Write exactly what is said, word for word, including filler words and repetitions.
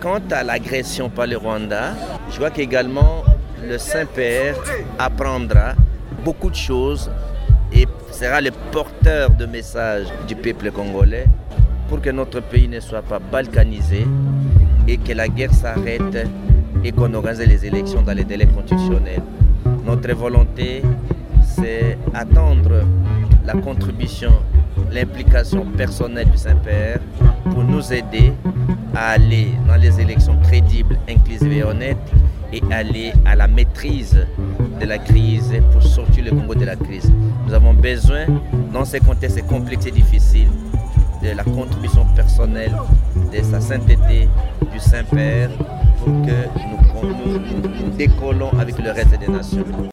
quant à l'agression par le Rwanda, je vois qu'également le Saint-Père apprendra beaucoup de choses et sera le porteur de messages du peuple congolais pour que notre pays ne soit pas balkanisé et que la guerre s'arrête et qu'on organise les élections dans les délais constitutionnels. Notre volonté, c'est attendre la contribution, l'implication personnelle du Saint-Père pour nous aider à aller dans les élections crédibles, inclusives et honnêtes et aller à la maîtrise de la crise pour sortir le Congo de la crise. Nous avons besoin, dans ces contextes complexes et difficiles, de la contribution personnelle, de sa sainteté, du Saint-Père, pour que nous, nous, nous décollons avec le reste des nations.